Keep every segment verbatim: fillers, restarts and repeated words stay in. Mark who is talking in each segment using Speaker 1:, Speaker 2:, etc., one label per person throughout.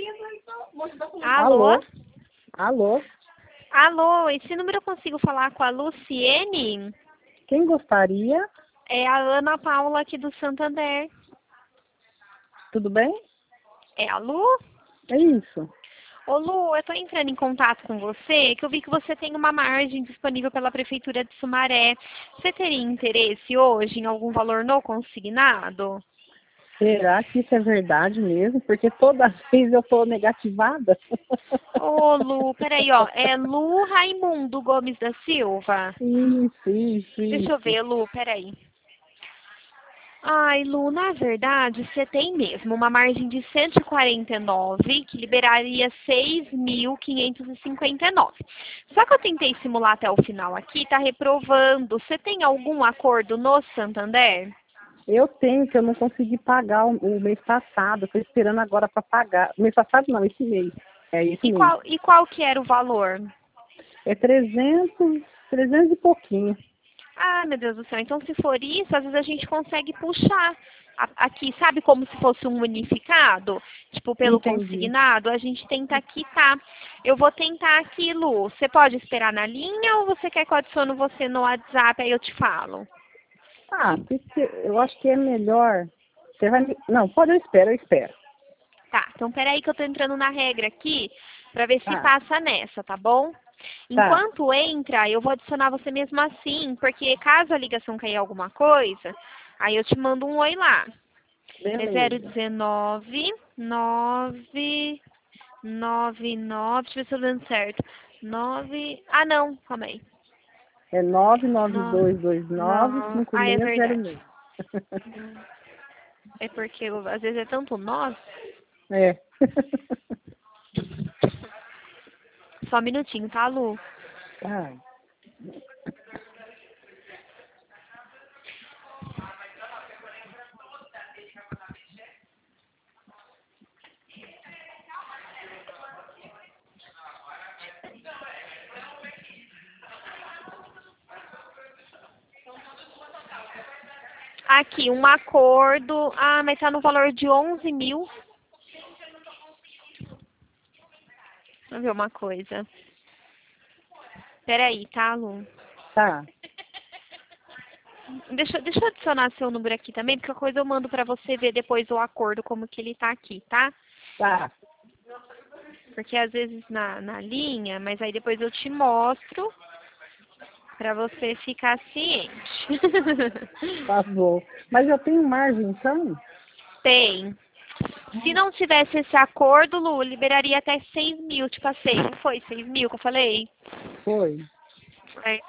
Speaker 1: Alô?
Speaker 2: Alô?
Speaker 1: Alô?
Speaker 2: Alô, esse número eu consigo falar com a Luciene?
Speaker 1: Quem gostaria?
Speaker 2: É a Ana Paula aqui do Santander.
Speaker 1: Tudo bem?
Speaker 2: É a Lu?
Speaker 1: É isso.
Speaker 2: Ô Lu, eu tô entrando em contato com você, que eu vi que você tem uma margem disponível pela Prefeitura de Sumaré. Você teria interesse hoje em algum valor no consignado?
Speaker 1: Será que isso é verdade mesmo? Porque toda vez eu tô negativada.
Speaker 2: Ô Lu, peraí, ó, é Lu Raimundo Gomes da Silva?
Speaker 1: Isso, isso,
Speaker 2: Deixa eu
Speaker 1: isso.
Speaker 2: ver, Lu, peraí. Ai, Lu, na verdade, você tem mesmo uma margem de cento e quarenta e nove, que liberaria seis mil quinhentos e cinquenta e nove. Só que eu tentei simular até o final aqui, tá reprovando. Você tem algum acordo no Santander?
Speaker 1: Eu tenho que eu não consegui pagar o, o mês passado. Estou esperando agora para pagar. Mês passado não, esse mês. É esse
Speaker 2: E
Speaker 1: mês.
Speaker 2: qual, e qual que era o valor?
Speaker 1: É trezentos, trezentos e pouquinho.
Speaker 2: Ah, meu Deus do céu. Então, se for isso, às vezes a gente consegue puxar a- aqui, sabe como se fosse um unificado? Tipo, pelo
Speaker 1: Entendi.
Speaker 2: consignado, a gente tenta quitar. Eu vou tentar aqui, Lu. Você pode esperar na linha ou você quer que eu adicione você no WhatsApp, aí eu te falo?
Speaker 1: Ah, porque eu acho que é melhor. Você vai me... Não, pode, eu espero, eu espero.
Speaker 2: Tá, então peraí que eu tô entrando na regra aqui pra ver se
Speaker 1: Tá,
Speaker 2: passa nessa, tá bom?
Speaker 1: tá.
Speaker 2: Enquanto entra, eu vou adicionar você mesmo assim, porque caso a ligação cair alguma coisa, aí eu te mando um oi lá. É zero
Speaker 1: Beleza.
Speaker 2: dezenove, nove, nove, nove, deixa eu ver se eu tô dando certo. nove, ah não, calma aí.
Speaker 1: É nove nove
Speaker 2: No,
Speaker 1: dois dois nove
Speaker 2: no,
Speaker 1: cinco
Speaker 2: ah, é
Speaker 1: seis zero
Speaker 2: verdade.
Speaker 1: seis.
Speaker 2: É porque eu- às vezes é tanto nove.
Speaker 1: É.
Speaker 2: Só um minutinho, tá, Lu?
Speaker 1: Tá.
Speaker 2: Aqui, um acordo. Ah, mas tá no valor de onze mil. Deixa eu ver uma coisa. Peraí, tá, Lu?
Speaker 1: Tá.
Speaker 2: Deixa, deixa eu adicionar seu número aqui também, porque a coisa eu mando pra você ver depois o acordo, como que ele tá aqui, tá?
Speaker 1: Tá.
Speaker 2: Porque às vezes na, na linha, mas aí depois eu te mostro pra você ficar ciente.
Speaker 1: Tá bom. Mas eu tenho margem, então?
Speaker 2: Tem. Se não tivesse esse acordo, Lu, liberaria até seis mil, te passei. Não foi seis mil que eu falei?
Speaker 1: Foi.
Speaker 2: É.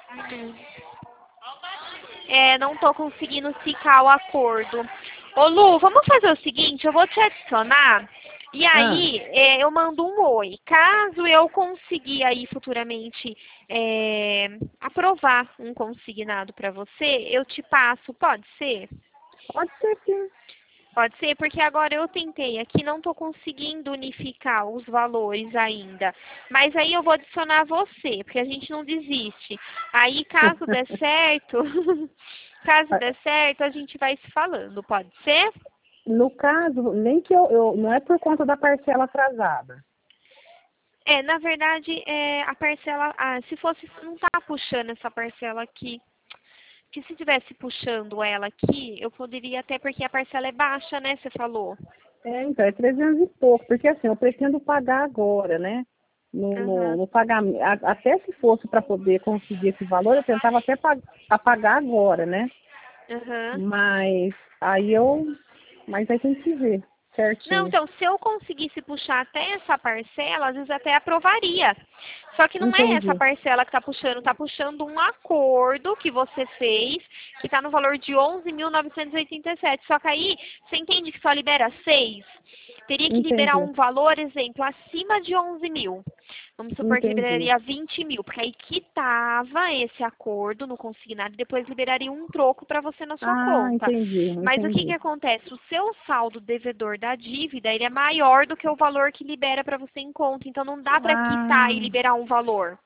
Speaker 2: É, não tô conseguindo ficar o acordo. Ô Lu, vamos fazer o seguinte, eu vou te adicionar e
Speaker 1: Ah,
Speaker 2: aí é, eu mando um oi. Caso eu conseguir aí futuramente é, aprovar um consignado para você, eu te passo, pode ser?
Speaker 1: pode ser sim.
Speaker 2: Pode ser, porque agora eu tentei aqui, não estou conseguindo unificar os valores ainda. Mas aí eu vou adicionar você, porque a gente não desiste. Aí, caso der certo, caso der certo, a gente vai se falando, pode ser?
Speaker 1: No caso, nem que eu, eu. Não é por conta da parcela atrasada.
Speaker 2: É, na verdade, é, a parcela, ah, se fosse, não tá puxando essa parcela aqui. Que se tivesse puxando ela aqui, eu poderia até, porque a parcela é baixa, né, você falou.
Speaker 1: É, então, é trezentos e pouco. Porque assim, eu pretendo pagar agora, né? No, no,
Speaker 2: Aham,
Speaker 1: no pagamento. A- Até se fosse para poder conseguir esse valor, eu tentava até pa- a pagar agora, né?
Speaker 2: aham.
Speaker 1: Mas aí eu. Mas aí tem que ver
Speaker 2: Não,
Speaker 1: certinho.
Speaker 2: então, se eu conseguisse puxar até essa parcela, às vezes até aprovaria. Só que não é essa
Speaker 1: Entendi.
Speaker 2: parcela que está puxando, está puxando um acordo que você fez, que está no valor de onze mil novecentos e oitenta e sete. Só que aí, você entende que só libera seis? Teria que liberar
Speaker 1: Entendi.
Speaker 2: um valor, exemplo, acima de onze mil. Vamos supor que
Speaker 1: Entendi.
Speaker 2: liberaria vinte mil, porque aí quitava esse acordo no consignado e depois liberaria um troco para você na sua
Speaker 1: Ah,
Speaker 2: conta.
Speaker 1: entendi,
Speaker 2: Mas o que que
Speaker 1: entendi.
Speaker 2: acontece? O seu saldo devedor da dívida, ele é maior do que o valor que libera para você em conta. Então não dá para quitar
Speaker 1: Ah,
Speaker 2: e liberar um valor.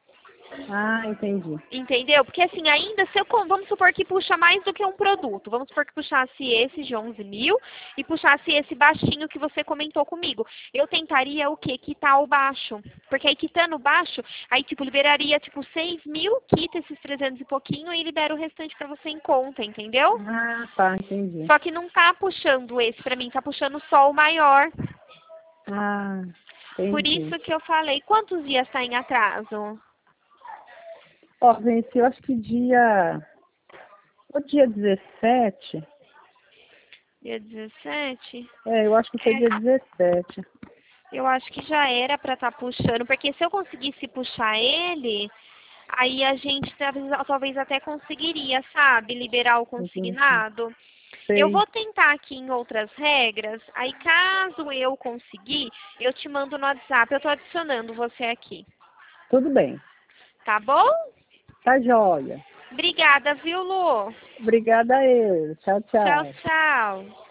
Speaker 1: Ah, entendi.
Speaker 2: Entendeu? Porque assim, ainda se eu, com- vamos supor que puxa mais do que um produto. Vamos supor que puxasse esse de onze mil e puxasse esse baixinho que você comentou comigo. Eu tentaria o quê? Quitar o baixo. Porque aí quitando o baixo, aí tipo, liberaria tipo seis mil, quita esses trezentos e pouquinho e libera o restante pra você em conta, entendeu?
Speaker 1: Ah, tá, entendi.
Speaker 2: Só que não tá puxando esse pra mim, tá puxando só o maior.
Speaker 1: Ah,
Speaker 2: Por
Speaker 1: entendi.
Speaker 2: isso que eu falei, quantos dias tá em atraso?
Speaker 1: Ó, venceu acho que dia... O dia dezessete.
Speaker 2: Dia dezessete?
Speaker 1: É, eu acho que foi dia
Speaker 2: É,
Speaker 1: dezessete.
Speaker 2: eu acho que já era pra estar puxando, porque se eu conseguisse puxar ele, aí a gente talvez, talvez até conseguiria, sabe, liberar o
Speaker 1: Entendi.
Speaker 2: consignado. Eu
Speaker 1: Sei.
Speaker 2: vou tentar aqui em outras regras, aí caso eu conseguir, eu te mando no WhatsApp, eu tô adicionando você aqui,
Speaker 1: Tudo bem.
Speaker 2: tá bom?
Speaker 1: Tá joia.
Speaker 2: Obrigada, viu, Lu?
Speaker 1: Obrigada a eu. Tchau,
Speaker 2: Tchau,
Speaker 1: tchau.
Speaker 2: tchau.